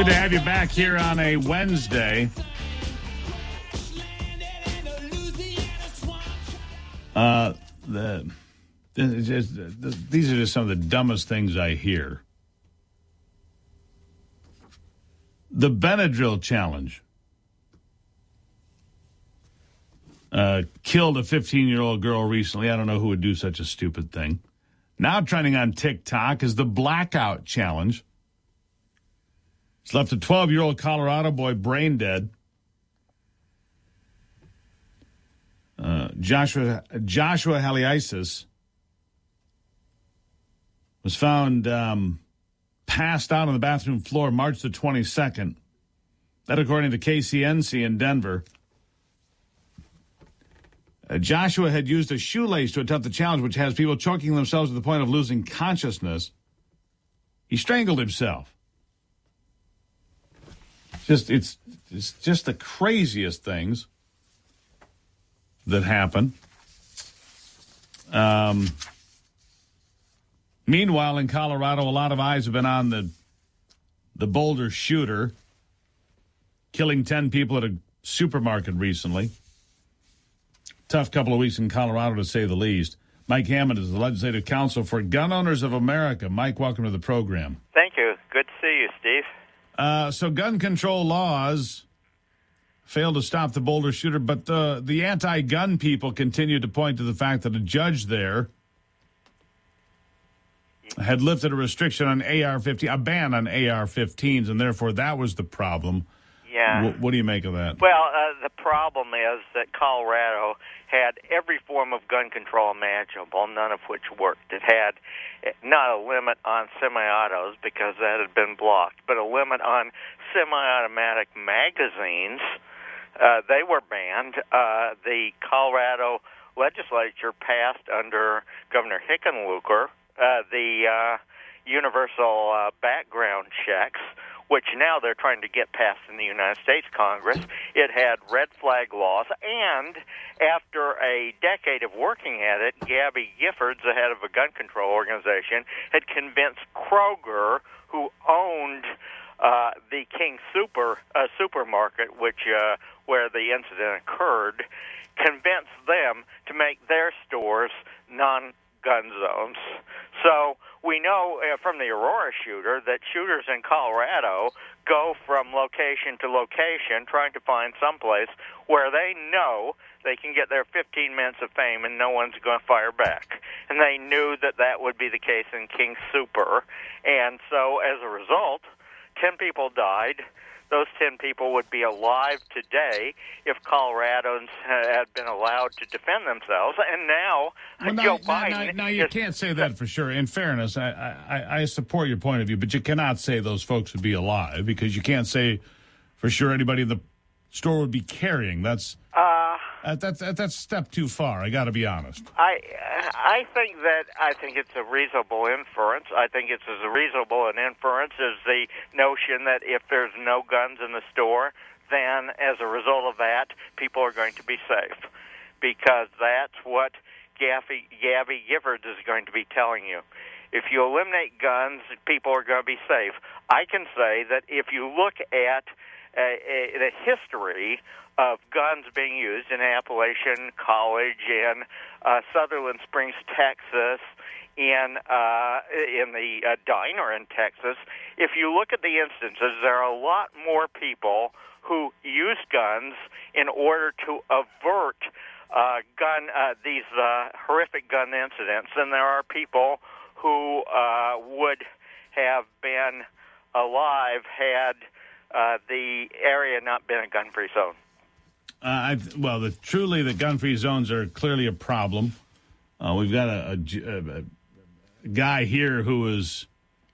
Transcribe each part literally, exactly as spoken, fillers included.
Good to have you back here on a Wednesday. Uh, the, the, just, the these are just some of the dumbest things I hear. The Benadryl challenge uh, killed a fifteen-year-old girl recently. I don't know who would do such a stupid thing. Now trending on TikTok is the blackout challenge. It's left a twelve-year-old Colorado boy brain dead. Uh, Joshua Joshua Haliasis was found um, passed out on the bathroom floor March the twenty-second. That according to K C N C in Denver. Uh, Joshua had used a shoelace to attempt the challenge, which has people choking themselves to the point of losing consciousness. He strangled himself. Just it's it's just the craziest things that happen. Um, meanwhile, in Colorado, a lot of eyes have been on the the Boulder shooter killing ten people at a supermarket recently. Tough couple of weeks in Colorado, to say the least. Mike Hammond is the Legislative Counsel for Gun Owners of America. Mike, welcome to the program. Thank you. Good to see you, Steve. Uh, so gun control laws failed to stop the Boulder shooter, but the, the anti-gun people continue to point to the fact that a judge there had lifted a restriction on A R fifteen, a ban on A R fifteens, and therefore that was the problem. Yeah. W- what do you make of that? Well, uh, the problem is that Colorado had every form of gun control imaginable, none of which worked. It had not a limit on semi-autos because that had been blocked, but a limit on semi-automatic magazines. Uh, they were banned. Uh, the Colorado legislature passed under Governor Hickenlooper uh, the uh, universal uh, background checks, which now they're trying to get passed in the United States Congress. It had red flag laws, and after a decade of working at it, Gabby Giffords, the head of a gun control organization, had convinced Kroger, who owned uh, the King Super uh, supermarket, which uh, where the incident occurred, convinced them to make their stores non-gun zones. So we know uh, from the Aurora shooter that shooters in Colorado go from location to location trying to find someplace where they know they can get their fifteen minutes of fame and no one's going to fire back. And they knew that that would be the case in King Super. And so as a result, ten people died. Those ten people would be alive today if Coloradans had been allowed to defend themselves. And now, well, Joe now, Biden... Now, now you is, can't say that for sure. In fairness, I, I, I support your point of view, but you cannot say those folks would be alive because you can't say for sure anybody in the store would be carrying. That's uh, uh, that's that, that's a step too far. I got to be honest. I I think that I think it's a reasonable inference. I think it's as reasonable an inference as the notion that if there's no guns in the store, then as a result of that, people are going to be safe, because that's what Gabby, Gabby Giffords is going to be telling you. If you eliminate guns, people are going to be safe. I can say that if you look at uh, uh, the history of guns being used in Appalachian College, in uh, Sutherland Springs, Texas, in uh, in the uh, diner in Texas, if you look at the instances, there are a lot more people who use guns in order to avert uh, gun uh, these uh, horrific gun incidents than there are people who uh, would have been alive had uh, the area not been a gun-free zone. Uh, I, well, the, truly, the gun-free zones are clearly a problem. Uh, we've got a, a, a guy here who is,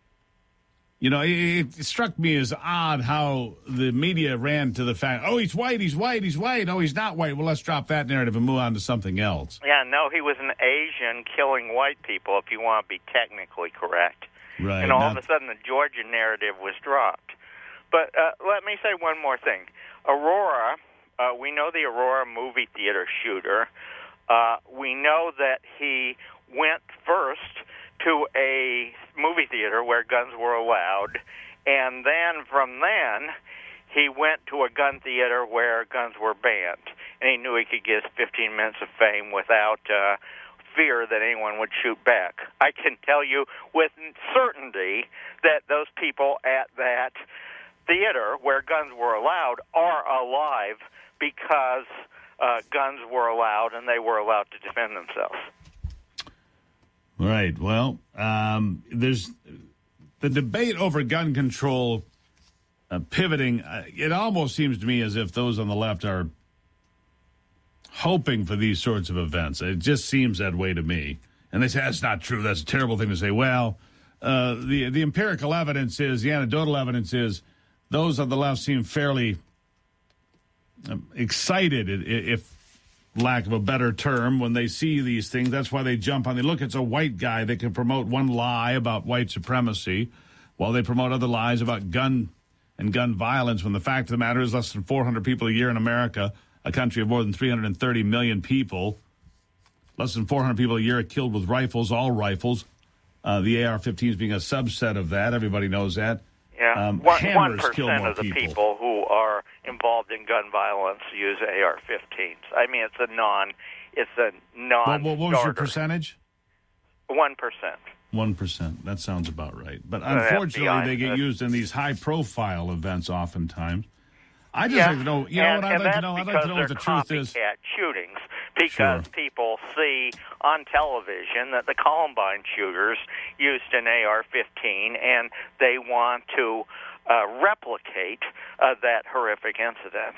you know, it, it struck me as odd how the media ran to the fact, oh, he's white, he's white, he's white, oh, he's not white. Well, let's drop that narrative and move on to something else. Yeah, no, he was an Asian killing white people, if you want to be technically correct. Right. And all not- of a sudden, the Georgia narrative was dropped. But uh, let me say one more thing. Aurora, uh, we know the Aurora movie theater shooter. Uh, we know that he went first to a movie theater where guns were allowed, And then from then, he went to a gun theater where guns were banned, and he knew he could get his fifteen minutes of fame without uh, fear that anyone would shoot back. I can tell you with certainty that those people at that theater where guns were allowed are alive because uh, guns were allowed and they were allowed to defend themselves. Right. Well, um, there's the debate over gun control uh, pivoting. Uh, it almost seems to me as if those on the left are hoping for these sorts of events. It just seems that way to me. And they say, that's not true. That's a terrible thing to say. Well, uh, the, the empirical evidence is, the anecdotal evidence is, those on the left seem fairly um, excited, if lack of a better term, when they see these things. That's why they jump on. They look, it's a white guy that can promote one lie about white supremacy while they promote other lies about gun and gun violence, when the fact of the matter is less than four hundred people a year in America, a country of more than three hundred thirty million people, less than four hundred people a year are killed with rifles, all rifles. Uh, the A R fifteens being a subset of that. Everybody knows that. Yeah, um, one, hammers 1% kill more of the people. people who are involved in gun violence use A R fifteens. I mean, it's a non, it's a non. What, what was your percentage? One percent. One percent. That sounds about right. But Uh, unfortunately, F B I, they get uh, used in these high-profile events oftentimes. I just Yeah, like to know. You know and, what I'd and like to that's know? I'd like because to know what the they're truth is. copycat shootings, because Sure. people see on television that the Columbine shooters used an A R fifteen, and they want to uh, replicate uh, that horrific incident.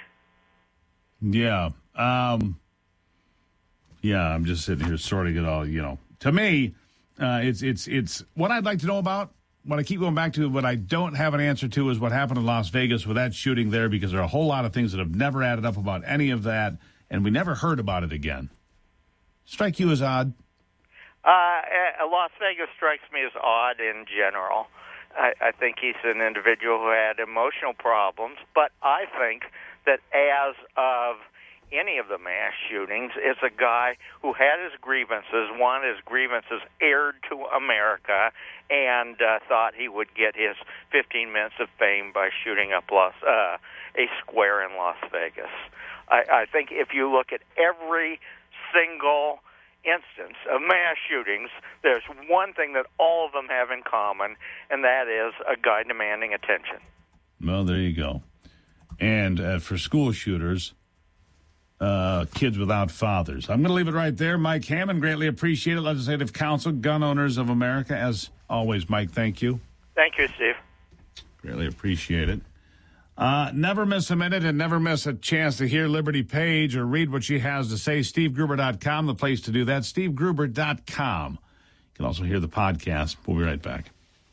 Yeah. Um, yeah, I'm just sitting here sorting it all, you know. To me, uh, it's it's it's what I'd like to know about. What I keep going back to, what I don't have an answer to, is what happened in Las Vegas with that shooting there, because there are a whole lot of things that have never added up about any of that, and we never heard about it again. Strike you as odd? Uh, uh, Las Vegas strikes me as odd in general. I, I think he's an individual who had emotional problems, but I think that as of any of the mass shootings, is a guy who had his grievances, wanted his grievances aired to America, and uh, thought he would get his fifteen minutes of fame by shooting up Las, uh, a square in Las Vegas. I, I think if you look at every single instance of mass shootings, there's one thing that all of them have in common, and that is a guy demanding attention. Well, there you go. And uh, for school shooters, uh, kids without fathers. I'm going to leave it right there. Mike Hammond, greatly appreciate it. Legislative Counsel, Gun Owners of America. As always, Mike, thank you. Thank you, Steve. Greatly appreciate it. Uh, never miss a minute and never miss a chance to hear Liberty Page or read what she has to say. Steve Gruber dot com, the place to do that. Steve Gruber dot com. You can also hear the podcast. We'll be right back.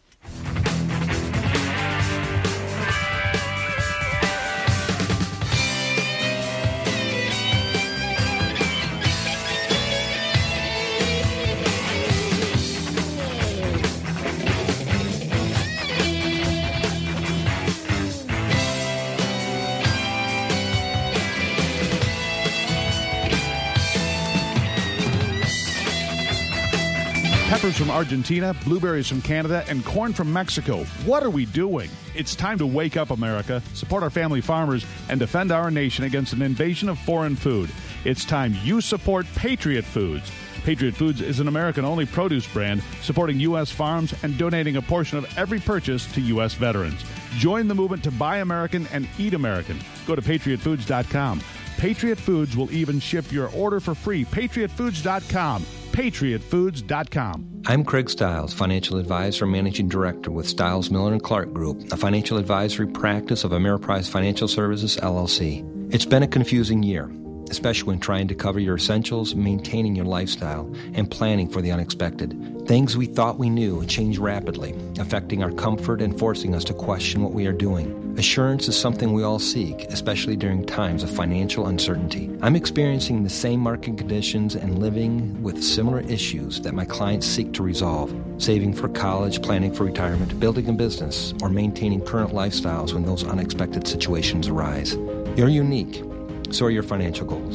Peppers from Argentina, blueberries from Canada, and corn from Mexico. What are we doing? It's time to wake up, America, support our family farmers, and defend our nation against an invasion of foreign food. It's time you support Patriot Foods. Patriot Foods is an American-only produce brand supporting U S farms and donating a portion of every purchase to U S veterans. Join the movement to buy American and eat American. Go to patriot foods dot com. Patriot Foods will even ship your order for free. patriot foods dot com. patriot foods dot com. I'm Craig Stiles, financial advisor and managing director with Stiles Miller and Clark Group, a financial advisory practice of Ameriprise Financial Services, L L C. It's been a confusing year, especially when trying to cover your essentials, maintaining your lifestyle, and planning for the unexpected. Things we thought we knew change rapidly, affecting our comfort and forcing us to question what we are doing. Assurance is something we all seek, especially during times of financial uncertainty. I'm experiencing the same market conditions and living with similar issues that my clients seek to resolve. Saving for college, planning for retirement, building a business, or maintaining current lifestyles when those unexpected situations arise. You're unique. So are your financial goals.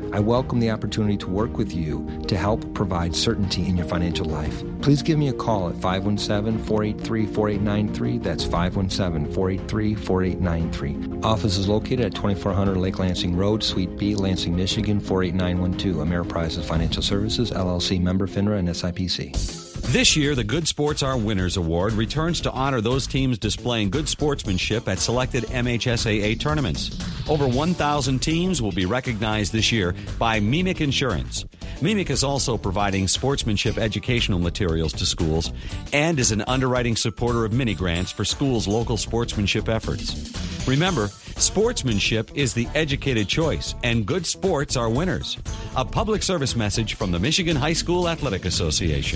I welcome the opportunity to work with you to help provide certainty in your financial life. Please give me a call at five one seven, four eight three, four eight nine three. That's five one seven, four eight three, four eight nine three. Office is located at twenty-four hundred Lake Lansing Road, Suite B, Lansing, Michigan, four eight nine one two. Ameriprise Financial Services, L L C, member FINRA and S I P C. This year, the Good Sports Are Winners Award returns to honor those teams displaying good sportsmanship at selected M H S A A tournaments. Over one thousand teams will be recognized this year by MEMIC Insurance. MEMIC is also providing sportsmanship educational materials to schools and is an underwriting supporter of mini grants for schools' local sportsmanship efforts. Remember, sportsmanship is the educated choice, and good sports are winners. A public service message from the Michigan High School Athletic Association.